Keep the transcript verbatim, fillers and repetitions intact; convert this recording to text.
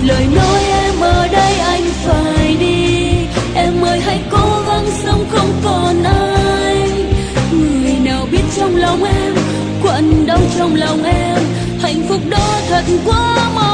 lời nói em ở đây anh phải đi. Em ơi hãy cố gắng sống không còn ai. Người nào biết trong lòng em, quặn đau trong lòng em, hạnh phúc đó thật quá mong.